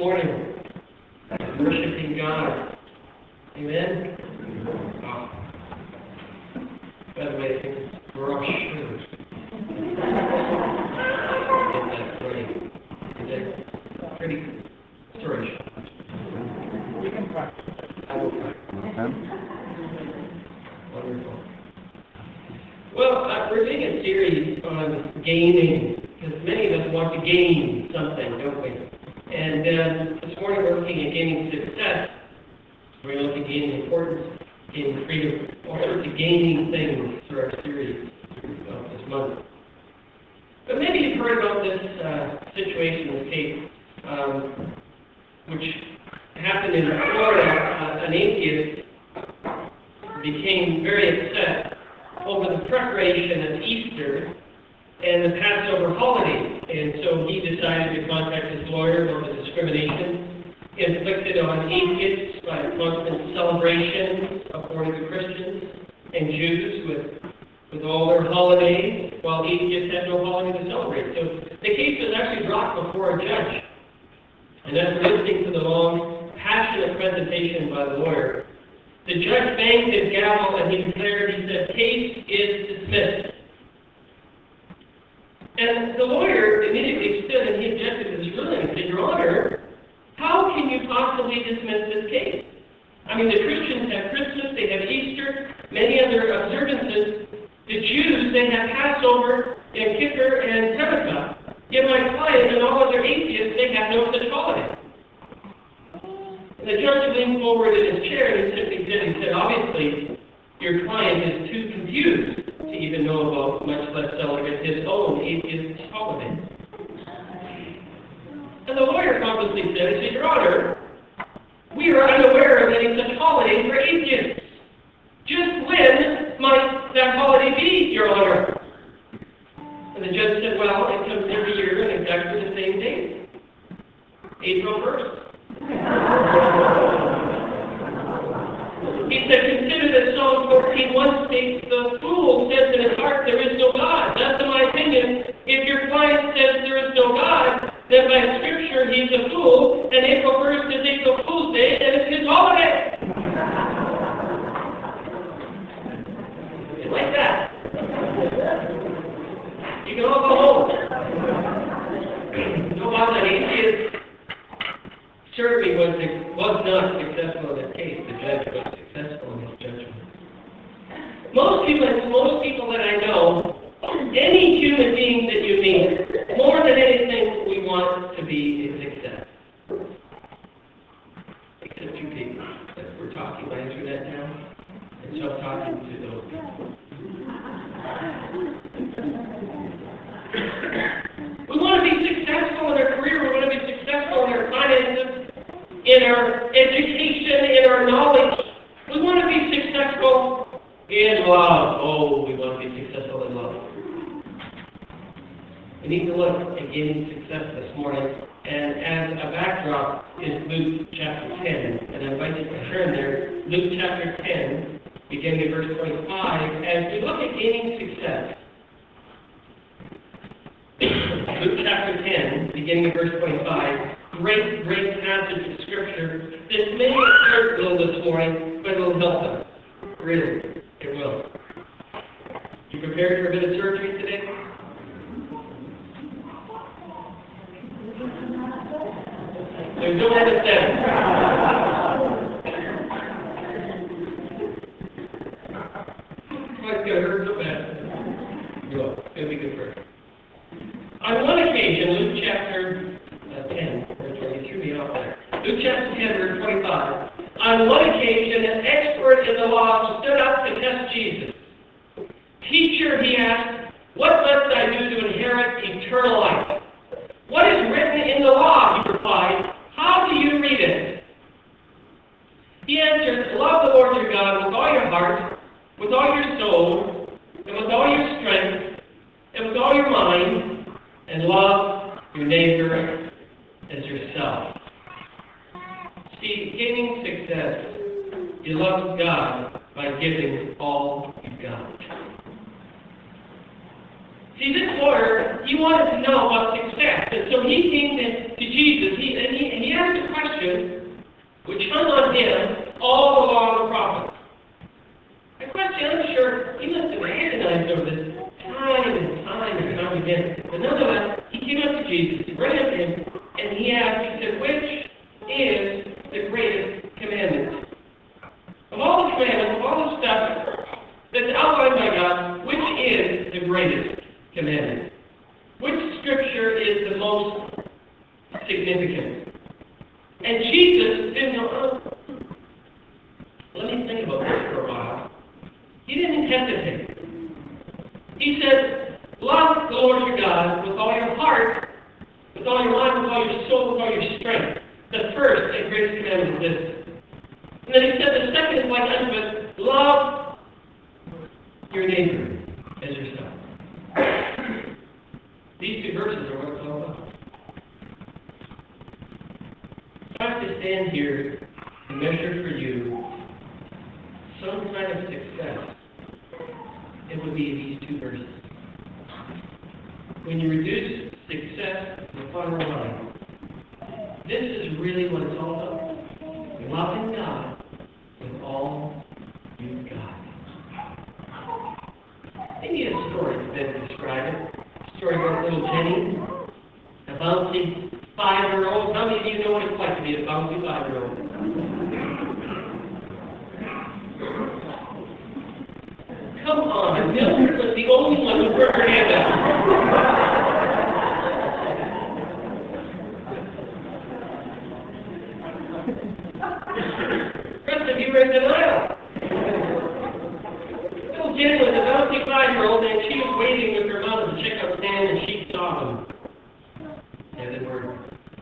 morning, worshiping God. Amen? Oh. By the way, I think we're all sure. Get that right. Is that pretty storage? We can practice. I will practice. Wonderful. Well, we're doing a series on gaming, because many of us want to gain something, don't we? And this morning we're looking at gaining success. We're going to look at gaining importance, gaining freedom, all sorts of gaining things through our series this month. But maybe you've heard about this situation, this case, which happened in Florida. An atheist became very upset over the preparation of Easter and the Passover holiday. And so he decided to contact his lawyer about the discrimination inflicted on atheists by constant celebration, according to Christians and Jews, with all their holidays, while atheists had no holiday to celebrate. So the case was actually brought before a judge. And after listening to the long, passionate presentation by the lawyer, the judge banged his gavel and he said, "Case is dismissed." And the lawyer immediately stood and he objected to this ruling and said, "Your Honor, how can you possibly dismiss this case? I mean, the Christians have Christmas, they have Easter, many other observances. The Jews, they have Passover and Kippur and Hanukkah. Yet my client and all other atheists, they have no such holiday." And the judge leaned forward in his chair and he simply said, "Obviously, your client is too confused to even know about, much less celebrate his own atheist holiday." And the lawyer confidently said, "Your Honor, we are unaware of any such holiday for atheists. Just when might that holiday be, Your Honor?" And the judge said, "Well, it comes every year on exactly the same date, April 1st. He said, "Consider that Psalm 14:1 states, 'The fool says in his heart, there is no God.' That's in my opinion. If your client says there is no God, then by Scripture he's a fool, and April 1st is April Fool's Day, and it's his holiday." Like that. You can all go home. No one, an atheist certainly was not successful in this case. The judge was successful in his judgment. Most people that I know, any human being that you meet, more than anything, we want to be a success. Except you people that we're talking by internet now, and so I'm talking to those people. We want to be successful in our career. We want to be successful in our finances, in our education, in our knowledge. We want to be successful in love. Oh, we want to be successful in love. We need to look at gaining success this morning. And as a backdrop is Luke chapter 10. And I invite you to turn there. Luke chapter 10, beginning at verse 25. As we look at gaining success, Luke chapter 10, beginning at verse 25. Great passage of Scripture that may hurt a little this morning, but it will help us. Really, it will. You prepared for a bit of surgery today? There's no anesthetic. Why it's going to hurt so bad? No, it's going to be good for you. On one occasion, Luke chapter 10, verse 20, threw me off there. Luke chapter 10, verse 25. On one occasion, an expert in the law stood up to test Jesus. "Teacher," he asked, "what must I do to inherit eternal life?" "What is written in the law?" he replied. "How do you read it?" He answered, "Love the Lord your God with all your heart, with all your soul, and with all your strength, and with all your mind, and love your neighbor as yourself." See, gaining success, you love God by giving all you've got. See, this lawyer, he wanted to know about success. And so he came to Jesus, and he asked asked, he said, which is the greatest commandment? Of all the commandments, of all the stuff that's outlined by God, which is the greatest commandment? Which scripture is the most significant? And Jesus didn't know. Let me think about this for a while. He didn't hesitate. He said, love the Lord your God with all your heart, with all your mind, with all your soul, with all your strength. The first and greatest commandment is this. And then he said the second is like unto it, love your neighbor as yourself. These two verses are what it's all about. If I have to stand here and measure for you some kind of success, it would be these two verses. When you reduce success to the bottom line, this is really what it's all about. Loving God with all you've got. Maybe a story that describes it. A story about little Jenny, a bouncy 5-year-old. How many of you know what it's like to be a bouncy 5-year-old? Come on, Mildred was the only one who put her hand up. In denial. Little Jen was a bouncy 5-year-old, and she was waiting with her mother to check out Stan, and she saw them. And they were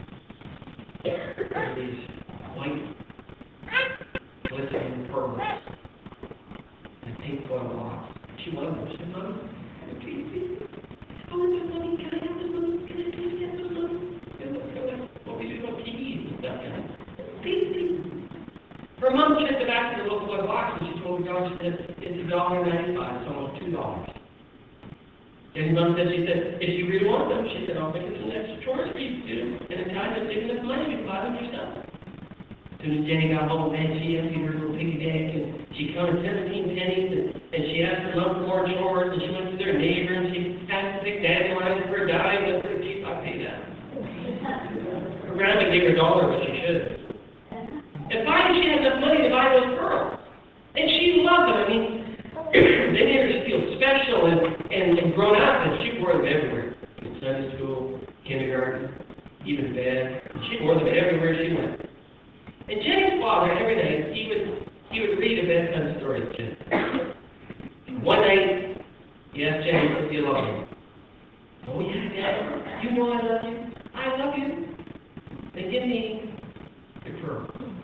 these white, glistening pearls and pink foil locks. She wanted them. She said, Mom, please, I want the money. Can I have the money? Can I please have the money? What we do about TVs and stuff, please. Her mom checked the back of the little toy box and she told her daughter, she said, it's $1.95, it's almost $2. Jenny's mom said, if you really want them, she said, I'll make it some extra chores for you to do. And in time, you'll save enough money, you can buy them yourself. As soon as Jenny got home, man, she emptied her little piggy bank and she counted 17 pennies and she asked her mom for more chores and she went to their neighbor and she asked to pick dandelions for a dime and said, geez, I'll pay that. Her grandma gave her $1, but she should have. And finally, she had enough money to buy those pearls. And she loved them. I mean, they made her feel special and grown up, and she wore them everywhere. In Sunday school, kindergarten, even bed. She wore them everywhere she went. And Jenny's father, every night, he would read a bedtime story to Jenny. One night, he asked Jenny, do you love me? Oh, yeah, Dad. You know I love you. I love you. Then give me the pearl.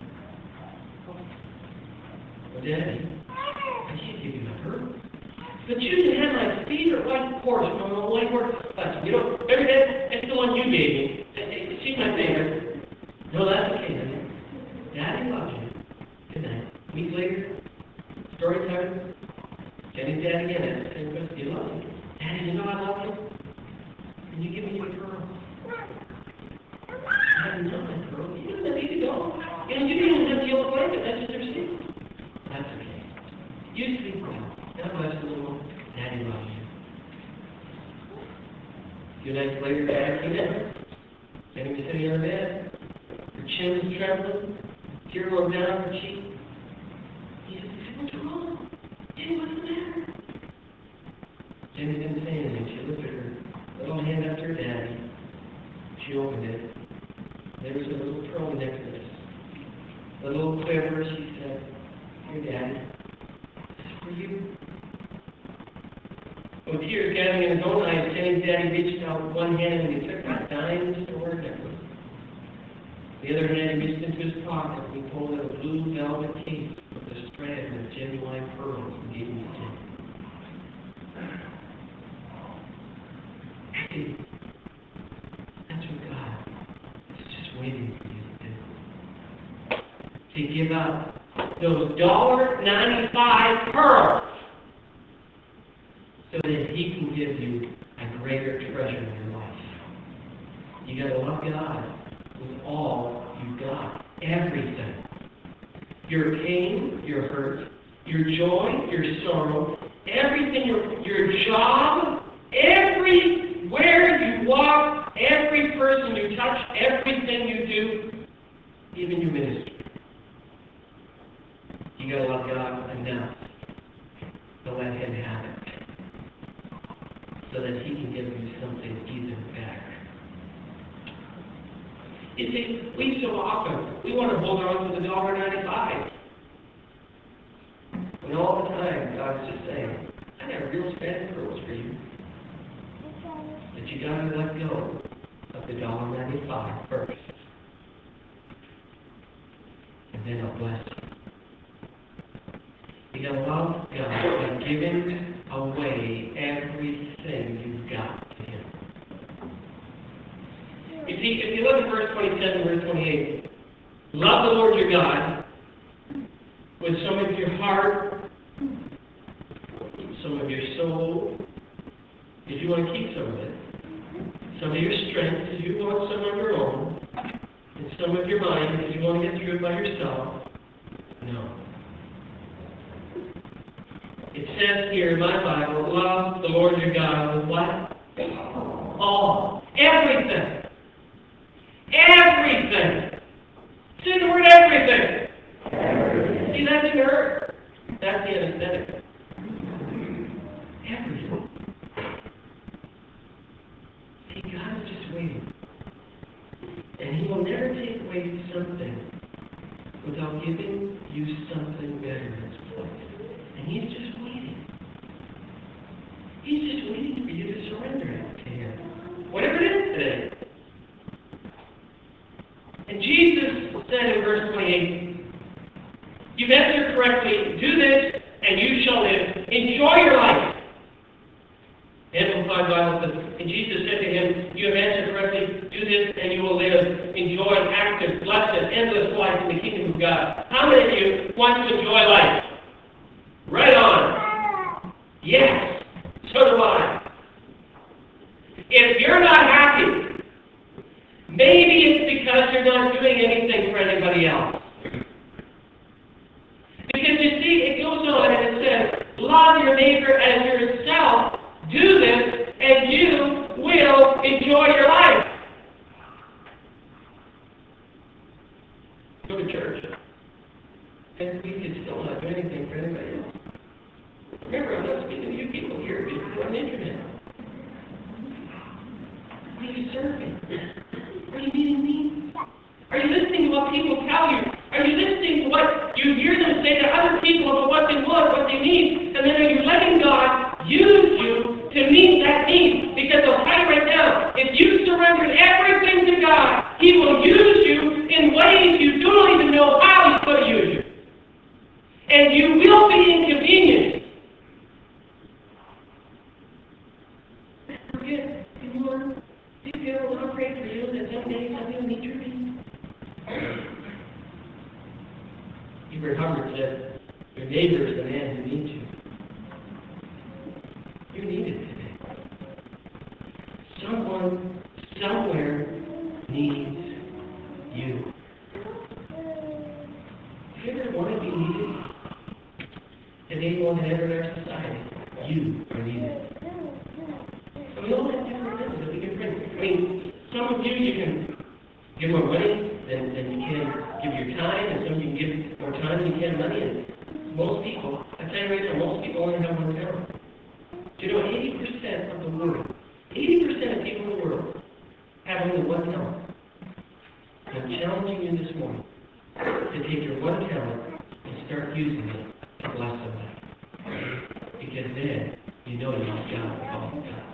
Daddy, I can't give you my pearl. But you can have my favorite white horse from the white horse lesson. You know, every day, that's the one you gave me. She's my favorite. No, that's okay, honey. Daddy loves you. Good night. A week later, story time. Jenny's dad again asked the same question. You love me? Daddy, you know I love you. Can you give me your pearl? Daddy, you know my pearl. You don't need to go. You know, you don't even have to yell away, but that's just her secret. That's okay. You sleep well. God bless you, little one. Daddy loves you. A few nights later, Dad came in. Jenny was sitting on the bed. Her chin was trembling. Tear rolled down her cheek. He said, what's wrong? Jenny, what's the matter? Jenny didn't say anything. She lifted her little hand up to her daddy. She opened it. There was a little pearl necklace. A little quiver, she said, here, Daddy, this is for you. With tears gathering in his own eyes, Jenny's daddy reached out with one hand and he took that diamond store necklace. The other hand he reached into his pocket and he pulled out a blue velvet case with a strand of genuine pearls and gave him to Jenny. See, that's what God is just waiting for you to do. To give up those $1.95 pearls so that he can give you a greater treasure in your life. You got to love God with all you've got. Everything. Your pain, your hurt, your joy, your sorrow, everything, your job, everywhere you walk, every person you touch, everything you do, even your ministry. You got to love God enough to let Him have it, so that He can give you something even better. You see, we so often, we want to hold on to the $1.95. And all the time, God's just saying, I got a real Spanish rules for you. But you got to let go of the $1.95 first. And then I'll bless you. You got to love God by giving away everything you've got to Him. You see, if you look at verse 27, verse 28, love the Lord your God with some of your heart, some of your soul, if you want to keep some of it, some of your strength, if you want some of your own, and some of your mind, if you want to get through it by yourself. No. It says here in my Bible, love the Lord your God with what? All. Everything. Everything. Say the word everything. See, that's the word. That's the anesthetic. Everything. See, God is just waiting. And He will never take away something without giving you something better in its place. And He's just waiting. He's just waiting for you to surrender it to Him. Whatever it is today. And Jesus said in verse 28, you've answered correctly, do this and you shall live. Enjoy your life. Amplified Bible says, and Jesus said to him, you have answered correctly, do this and you will live. Enjoy an active, blessed, endless life in the kingdom of God. How many of you want to enjoy life? Right on. Yes, so do I. If you're not happy, maybe it's because you're not doing anything for anybody else. Because you see, it goes on and it says, love your neighbor as yourself. Do this, and you will enjoy your life. Go to church. And we can still not do anything for anybody else. Remember, I'm not speaking to you people here, just on the internet. Are you serving? Are you meeting me? Are you listening to what people tell you? Are you listening to what you hear them say to other people about what they want, what they need? And then are you letting God use you to meet that need? Because I'll tell you right now, if you surrender everything to God, He will use you in ways you don't even know how He's going to use you. And you will be inconvenienced. Forget, Lord, do you feel I'll pray for you that someday somebody will meet your need? Hubert Hubbard said, your neighbor is the man who needs you. You need it today. Someone, somewhere, needs you. If you ever want to be needed, today more than ever in our society, you are needed. And we all have different things that we can bring. I mean, some of you can give more money than you can give your time, and some of you can give more time than you can money. And most people, I tell you right now, most people only have one talent. Do you know 80% of the world, 80% of people in the world have only one talent? And I'm challenging you this morning to take your one talent and start using it to bless somebody. Because then you know you've got all of God.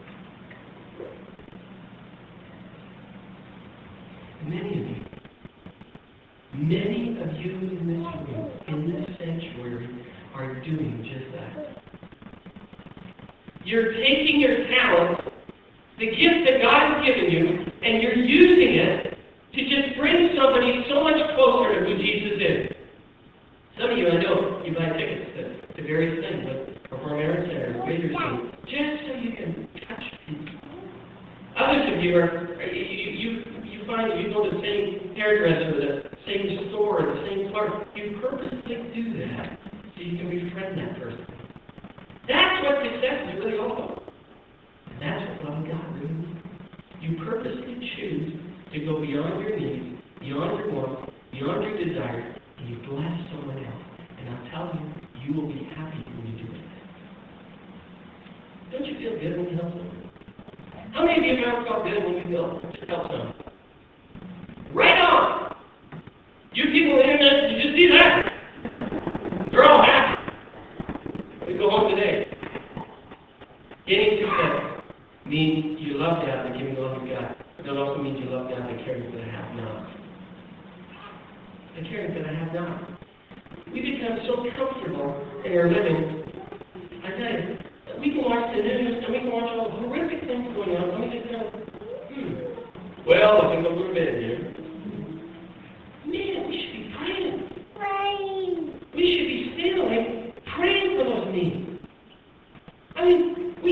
Many of you in this room, in this sanctuary, are doing just that. You're taking your talent, the gift that God has given you, and you're using it to just bring somebody so much closer to who Jesus is. Some of you, I know, you buy tickets to various things, like Performance Center, Waiter Center, just so you can touch people. Others of you you find that you go to the same hairdresser, the same store, the same clerk. You purposely do that so you can befriend that person. That's what success is really all about. And that's what loving God really means. you purposely choose to go beyond your needs, beyond your wants, beyond your desires, and you bless someone else. And I'll tell you, you will be happy when you do it. Don't you feel good when you help someone? How many of you have ever felt good when you help someone? Right on! You people on the internet, did you see that? They're all happy. We go home today. Gaining success means you love God by giving all you've got. It also means you love God by caring for the have-nots. By caring for the have-nots. We become so comfortable in our living. I tell you, we can watch the news and we can watch all the horrific things going on. And we just go, well, I think I'm going to bed here. Man, we should be praying. We should be standing praying for those needs. I mean,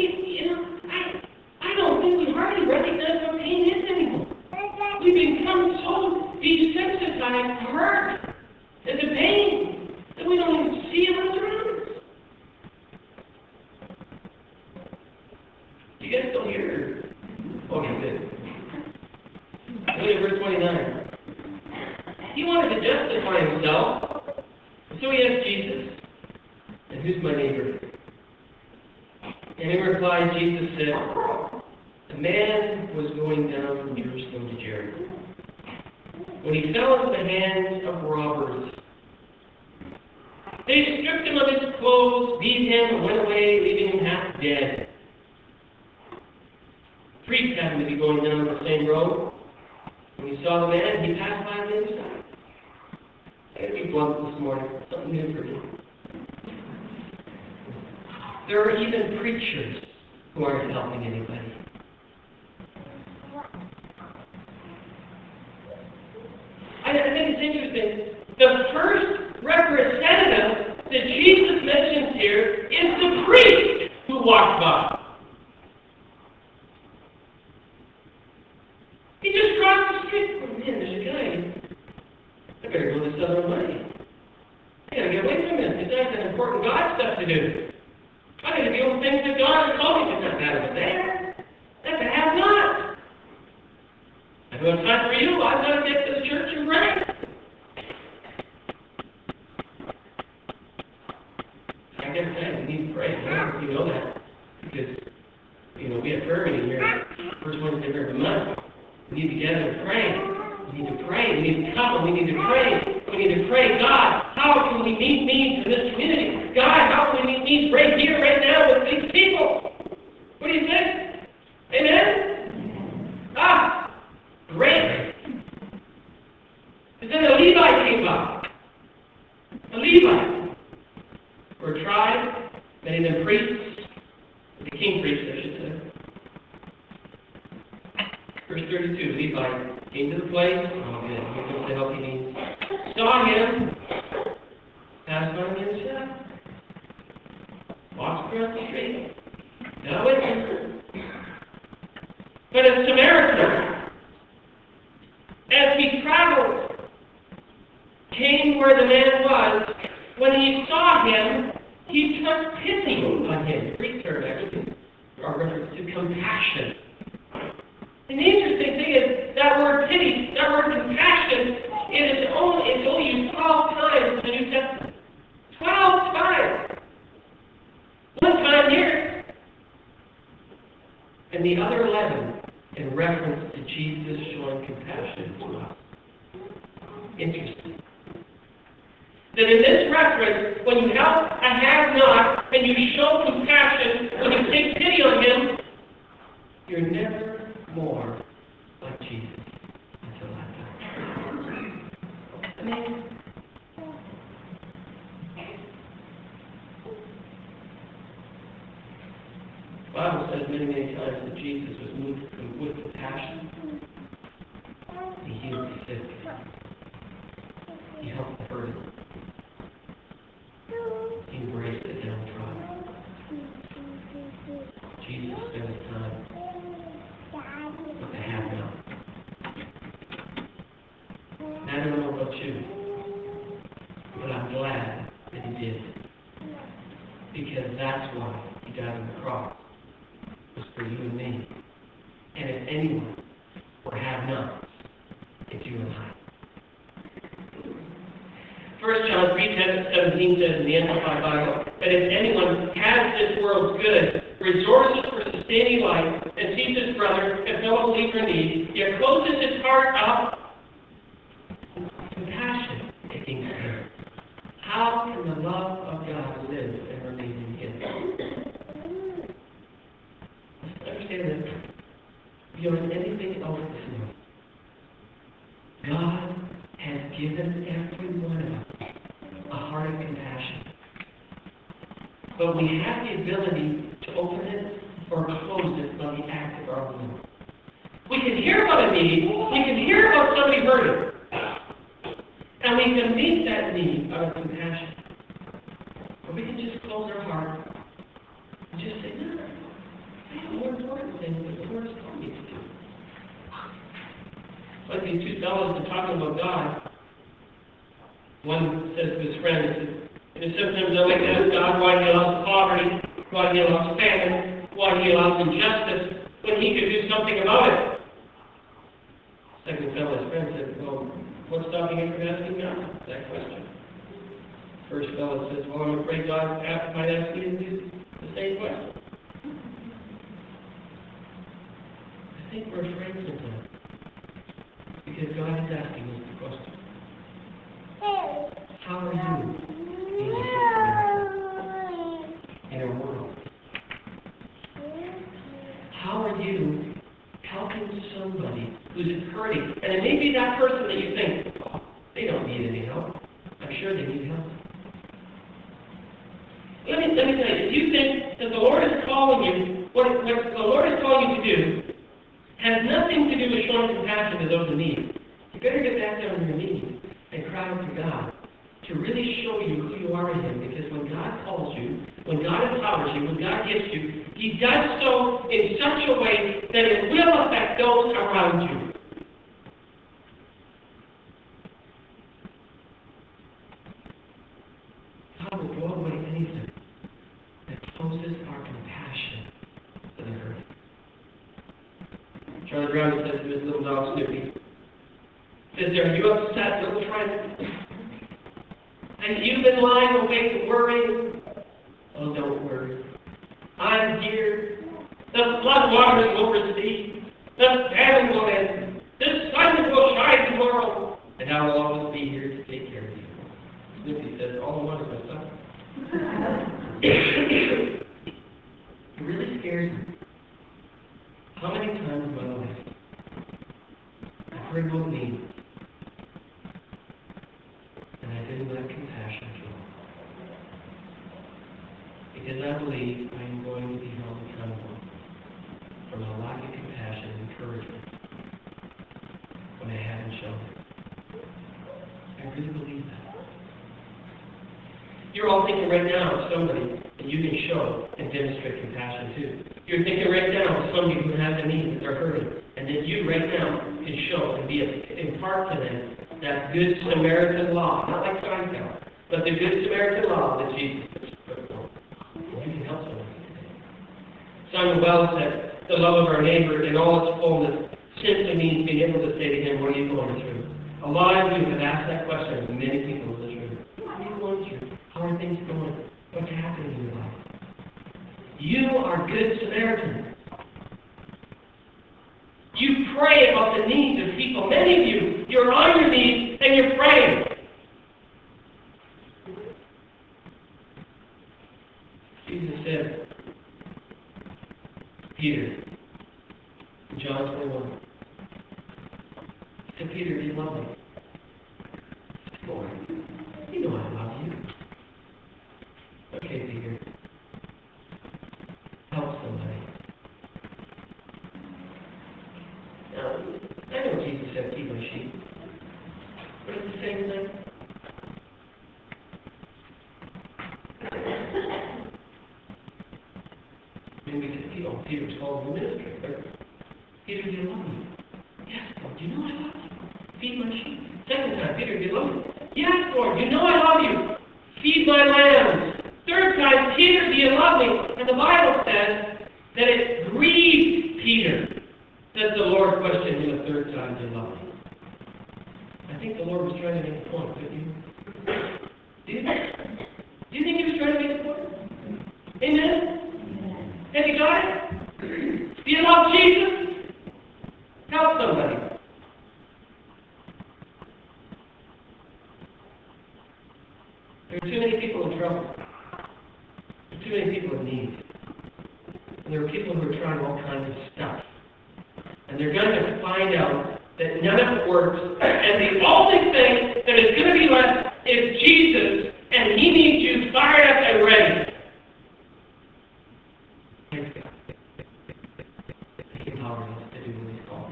I don't think we hardly recognize what pain is anymore. We've become so desensitized to hurt and to pain that we don't even see it what's around us. You guys still here? Okay, good. Look at verse 29. He wanted to justify himself, so he asked Jesus, and who's my neighbor? And in reply, Jesus said, a man was going down from Jerusalem to Jericho when he fell into the hands of robbers. They stripped him of his clothes, beat him, and went away, leaving him half dead. The priest happened to be going down the same road. When he saw the man, he passed by on the other side. I got to be blunt this morning. Something new for you. There are even preachers who aren't helping anybody. I think it's interesting. The first representative that Jesus mentions here is the priest who walked by. He just crossed the street. Oh man, there's a guy. I better go this other way. I gotta get away from him. He's got some important God stuff to do. I need to deal with things that God has told me. It's not that over there. That's a have-not. I don't have time for you. I've got to get to the church and pray. I got to say, we need to pray. I don't know if you know that. Because, we have prayer meeting here. First Wednesday of every month. We need to gather and pray. We need to pray. We need to come and we need to pray. We need to pray, God, how can we meet needs in this community? God, how can we meet needs right here, right now with these people? What do you think? Amen? Great. And then a Levite came by. A Levite. We're a tribe, many of them priests, the king priests, I should say. Verse 32, Levite came to the place. Oh, man, here comes the help he needs. Saw him, passed by on the other side, walks across the street, got away from him. But a Samaritan, as he traveled, came where the man was. When he saw him, he took pity on him. Greek term, actually, our reference to compassion. And the interesting thing is that word pity, that word compassion, it's only used 12 times in the New Testament. 12 times. One time here, and the other 11 in reference to Jesus showing compassion to us. Interesting. That in this reference, when you help a have-not and you show compassion, when you take pity on him, you're never more like Jesus until that time. I mean, the Bible says many, many times that Jesus was moved with compassion. He healed the sick. He helped the hurting. He embraced the downtrodden. Jesus spent his time with the have-not. And I don't know about you, but I'm glad that he did. Because that's why he died on the cross. Was for you and me. And if anyone or have-nots. It's you and I. 1 John 3:17 says in the Amplified Bible that if anyone has this world's good, resources for sustaining life, and sees his brother and fellow believer in need, yet closes his heart up, compassion taking care. How can the love of God live and remain in him? Understand this. Beyond anything else this morning, God has given every one of us a heart of compassion. But we have the ability to open it or close it by the act of our will. We can hear about a need, we can hear about somebody hurting, and we can meet that need out of compassion. Or we can just close our heart and just say, no, I have more important things that the Lord has called me to do. Like these two fellows are talking about God. One says to his friend, sometimes I like to ask God why he allows poverty, why he allows famine, why he allows injustice, when he could do something about it. Second fellow, his friend, said, well, what's stopping you from asking God that question? First fellow says, well, I'm afraid God might ask you to do the same question. I think we're afraid sometimes, because God is asking us the question. How are you in a world? How are you helping somebody who's hurting? And it may be that person that you think, oh, they don't need any help. I'm sure they need help. Let me tell you, if you think that the Lord is calling you, what the Lord is calling you to do has nothing to do with showing compassion to those in need, you better get back down on your knees and cry out to God to really show you who you are in Him, because when God calls you, when God empowers you, when God gives you, He does so in such a way that it will affect those around you. God will blow away anything that closes our compassion to the hurt. Charlie Brown says to his little dog Snoopy, says, are you upset, little friend? Have you been lying awake worrying? Oh, don't worry. I'm here. The flood waters will recede. The famine will end. The sun will shine tomorrow. And I will always be here to take care of you. Snoopy says, all I want is my son. It really scares me. How many times in my life I've heard about me, and I didn't let compassion flow. Because I believe I am going to be held accountable for my lack of compassion and encouragement when I haven't shown it. I really believe that. You're all thinking right now of somebody that you can show and demonstrate compassion to. You're thinking right now of somebody who has a need that they're hurting, and that you right now can show and impart to them that good Samaritan law, not like Seinfeld, but the good Samaritan law that Jesus put forth. And you can help somebody today. Simon Wells said, the love of our neighbor in all its fullness simply means being able to say to him, what are you going through? A lot of you have asked that question to many people in this room. What are you going through? How are things going? What's happening in your life? You are good Samaritans. You pray about the needs of people. Many of you, you're on your knees and you're praying. Jesus said, Peter, in John 21, he said, Peter, do you love me? Lord, you know I love you. Okay, Peter. Help somebody. Now, I know Jesus said, feed my sheep. But it's the same thing. Maybe Peter's called the ministry, but Peter, do you love me? Yes, Lord, you know I love you. Feed my sheep. Second time, Peter, do you love me? Yes, Lord, you know I love you. Feed my lambs. Third time, Peter, do you love me? And the Bible says that it grieved Peter Does the Lord question him a third time, do you love me? I think the Lord was trying to make a point, couldn't you? Do you think he was trying to make a point? Amen? Have you got it? Do you love Jesus? Help somebody. There are too many people in trouble. There are too many people in need. And there are people who are trying all kinds of stuff. And they're going to find out that none of it works. And the only thing that is going to be left is Jesus, and he needs you fired up and ready. Praise God. He empowers us to do what he's called.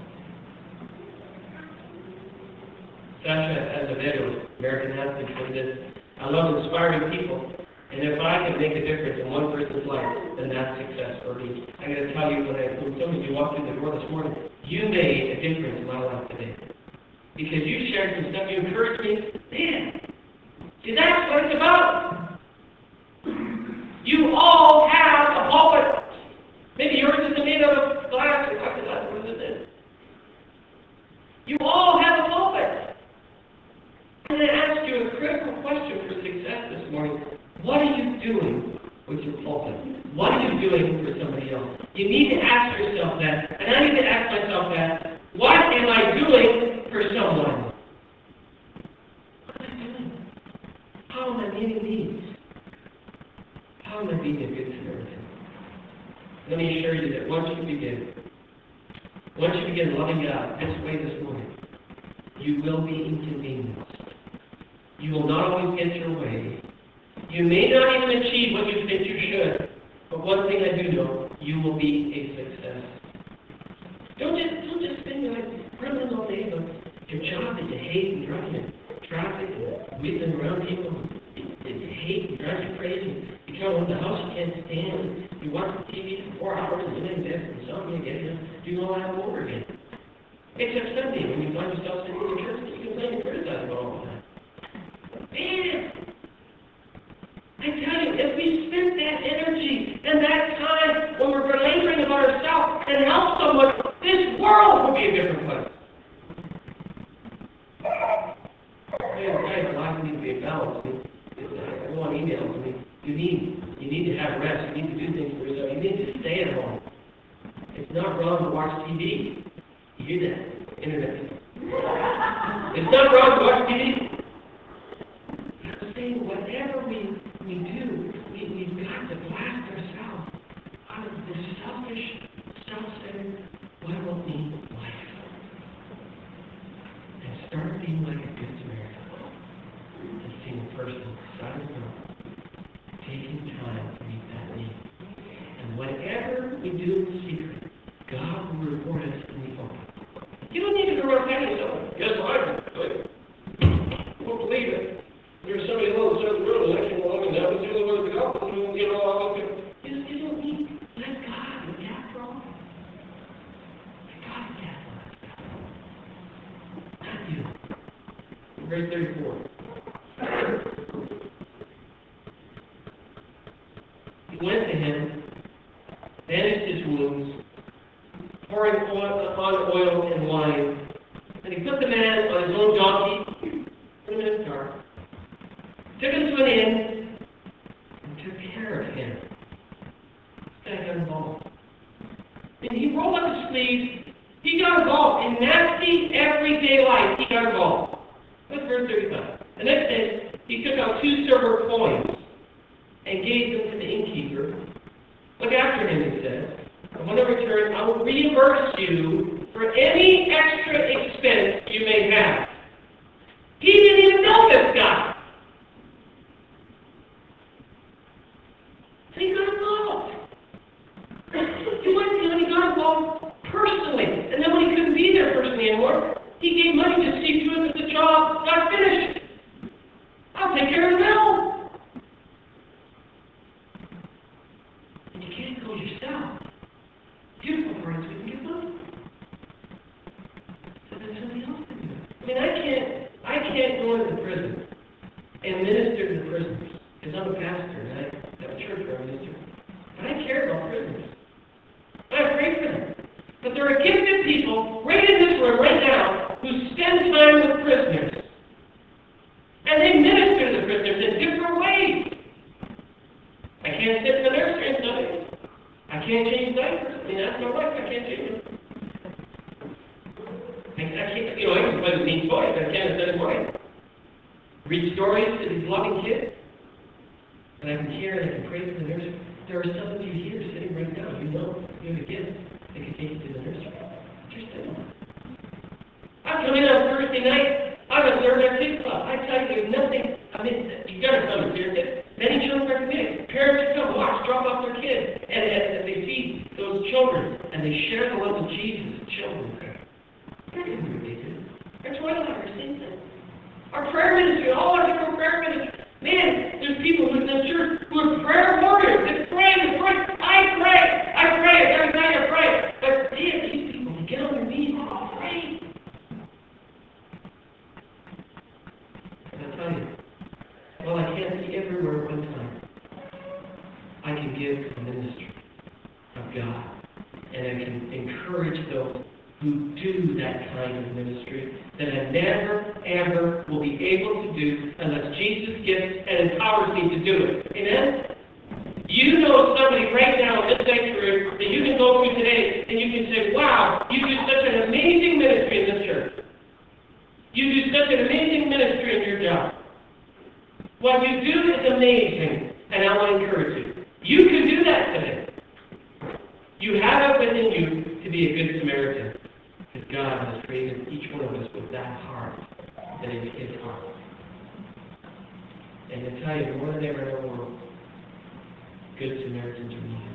Sasha Azevedo, American athlete, said this: I love inspiring people, and if I can make a difference in one person's life, then that's success for me. I got to tell you, when some of you walked through the door this morning, you made a difference in my life today. Because you shared some stuff, you encouraged me. Man, see, that's what it's about. You all have a pulpit. Maybe yours isn't made out of glass or plexiglass, what is it? You all have a pulpit. I'm going to ask you a critical question for success this morning. What are you doing with your pulpit? What are you doing for somebody else? You need to ask yourself that, and I need to ask myself that. What am I doing for someone? What am I doing? How am I meeting needs? How am I being a good Samaritan? Let me assure you that once you begin loving God this way this morning, you will be inconvenienced. You will not always get your way. You may not even achieve what you think you should, but one thing I do know, you will be a success. Don't just spend your life running all day about your job that you hate and driving in traffic and whizzing around people that you hate and drives you crazy. You come home to the house you can't stand. You watch the TV for 4 hours and then invest in something again, do all that over again. Except Sunday when you find yourself sitting in the church and you complain and criticize about all the time. Man! I tell you, if we spent that energy and that time when we're belaboring about ourselves and help someone, this world would be a different place. Guys, life needs to be a balance. Everyone emails me. You need to have rest. You need to do things for yourself. You need to stay at home. It's not wrong to watch TV. You hear that? Internet people. It's not wrong to watch TV. I'm saying whatever we do, we've got to blast ourselves out of this selfish, self-centered, what will be life. And start being like a good Samaritan. And seeing a person beside the road, taking time to meet that need. And whatever we do in secret, God will reward us in the open. You don't need to go around telling yourself, yes, I won't believe it. There's somebody else on the road, and I came along, and that was the only way to go. And you know, you don't need, let God look after all. Let God look after all. Not you. Verse 34. He went to him, bandaged his wounds, pouring on oil and wine. And he put the man on his own donkey, put him in his car, took him to an inn, and took care of him. This guy got involved. And he rolled up his sleeves. He got involved in nasty, everyday life. He got involved. That's verse 35. The next day, he took out 2 silver coins and gave them to the innkeeper. Look after him, he said. And when I return, I will reimburse you for any extra expense you may have. He didn't even know this guy. He got involved. He went to him and he got involved personally. And then when he couldn't be there personally anymore, he gave money to see to it that the job got finished. I'll take care of the bill. And you can't go yourself. Beautiful parts we can give money. So that somebody else can do it. I mean, I can't go into the prison and minister to the prisoners. Because I'm a pastor and I have a church where I minister. But I care about prisoners. I pray for them. But there are gifted people right in this room right now who spend time with prisoners. And they minister to the prisoners in different ways. I can't sit in the nursery and study. I can't change diapers. I mean, that's my wife. I can't change them. I can't, I can play with neat toys, but I can't instead of toys. Read stories to these loving kids. And I can hear and I can pray to the nursery. There are some of you here sitting right now. You know you have a gift that can take you to the nursery. You're sitting there. I come in on Thursday night. I'm a third at Kids Club. I tell you, there's nothing. I mean, you've got to come and see your kids. Many children are committed. Parents come, watch, drop off their kids, and they see those children, and they share the love of Jesus with children. That isn't ridiculous. Our toilet are same thing. Our prayer ministry, all our different prayer ministries. Man, there's people in this church who are prayer warriors. They pray. I pray. Every night I pray. But man, these people can get on their knees and pray. And I tell you, well, I can't be everywhere at one time. I can give the ministry of God, and I can encourage those who do that kind of ministry that I never, ever will be able to do unless Jesus gifts and empowers me to do it. Amen? You know somebody right now in this sanctuary that you can go through today and you can say, wow, you do such an amazing ministry in this church. You do such an amazing ministry in your job. What you do is amazing, and I want to encourage you. You can do that today. You have it within you to be a good Samaritan. Because God has created each one of us with that heart that is His heart. And I tell you, more than ever in the world, good Samaritans are needed.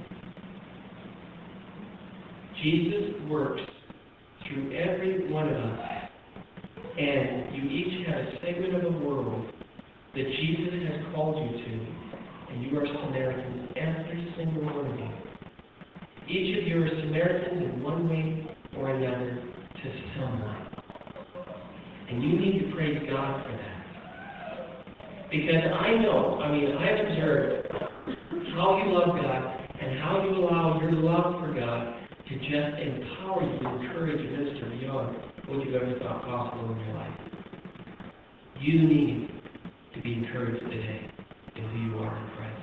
Jesus works through every one of us, and you each have a segment of the world that Jesus has called you to, and you are Samaritans, every single one of you. Each of you are Samaritans in one way or another to someone. And you need to praise God for that. Because I've observed how you love God and how you allow your love for God to just empower you to encourage and minister beyond what you've ever thought possible in your life. You need to be encouraged today in who you are in Christ.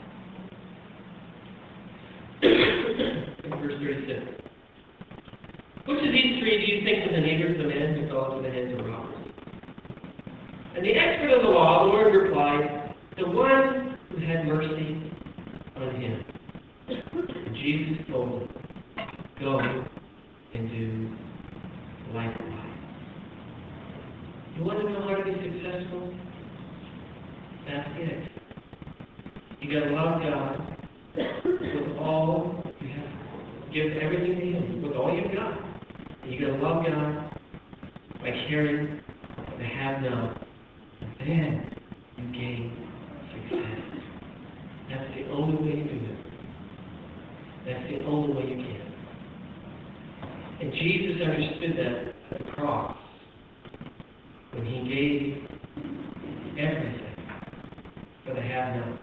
In verse 36. Which of these three do you think was the neighbor of the man who fell into the hands of robbers? And the expert of the law, the Lord replied, the one who had mercy on him. And Jesus told him, go and do likewise. You want to know how to be successful? That's it. You got to love God with all you have. Give everything to Him with all you've got. And you got to love God by caring the have-not. Then you gain success. That's the only way you do it. That's the only way you can. And Jesus understood that at the cross when He gave everything for the have-not.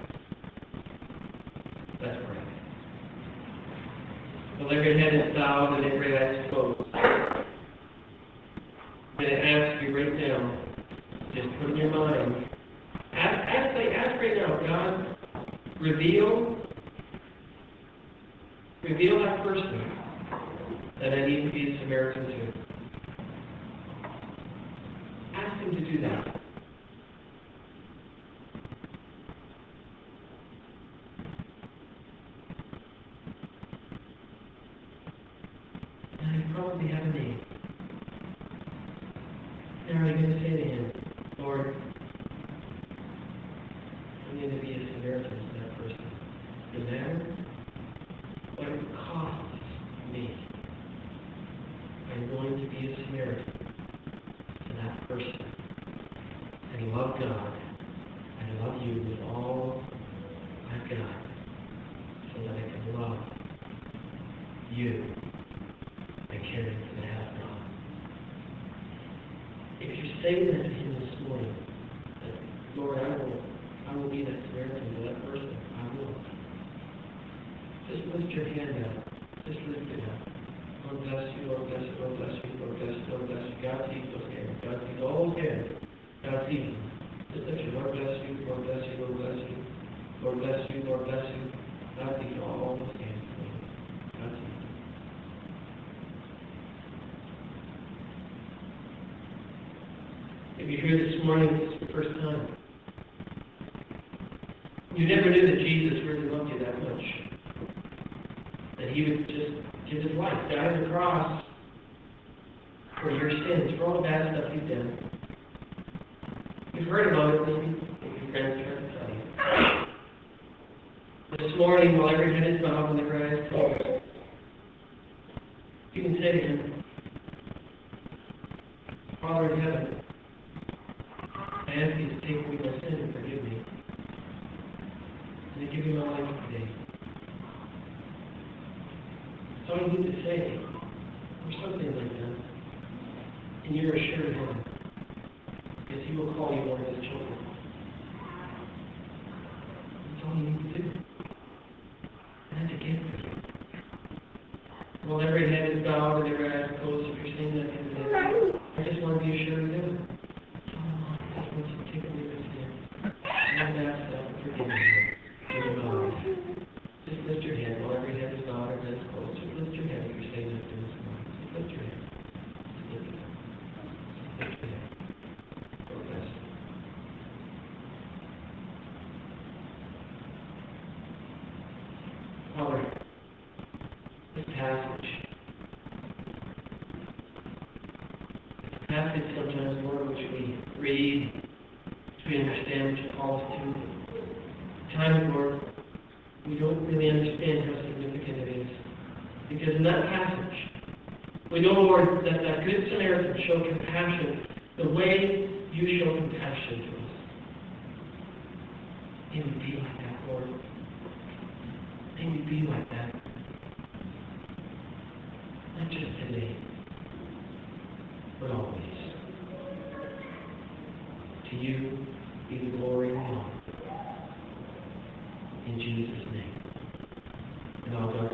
Let's pray. Well, every head is bowed and every eye is closed. I'm going to ask you right now, just put in your mind, ask right now, God, reveal that person that I need to be a Samaritan to. Ask Him to do that. And you probably have a name. Now you're going to say to Him, Lord, I need to be a Samaritan to that person. No matter what it costs me, I'm going to be a Samaritan to that person. And love God and love you with all I've got so that I can love you and carry for the have-not. If you're saying that to Him this morning, that, Lord, I will be that Samaritan to that person, I will. Just lift your hand up. Just lift it up. Lord bless you, Lord. season. Just lift your Lord bless you, Lord bless you, Lord bless you, Lord bless you, Lord bless you. God sees all the hands. God sees. If you're here this morning, this is the first time. You never knew that Jesus really loved you that much. That he would just give his life, die on the cross for your sins, for all the bad stuff you've done. You've heard about it, maybe. Your friends trying to tell you. This morning, while every head is bowed and every eye is closed, you can say to him, Father in heaven, I ask you to take away my sin and forgive me. And I give you my life today. That's all you need to say, or something like that. And you're assured of him, because he will call you one of his children. That's all you need to do. And that's a gift. While every head is bowed and every eye is closed, if you're saying that today, I just want to be assured of him. I just want you to take away my sin. And ask that and forgive me. Give me my life. Just lift your hand while every head is bowed and every eye is closed. Just lift your hand if you're saying that to this morning. Just lift your hand. Just lift your hand. Lift your hand. God bless you. Father, this passage sometimes, Lord, which we read, which we understand, which you call us to. Times, Lord, we don't really understand how significant it is. Because in that passage, we know, Lord, that that Good Samaritan showed compassion the way you show compassion to us. May we be like that, Lord. May we be like that. Not just today, but always. To you be the glory and the honor. In Jesus' name. And all God's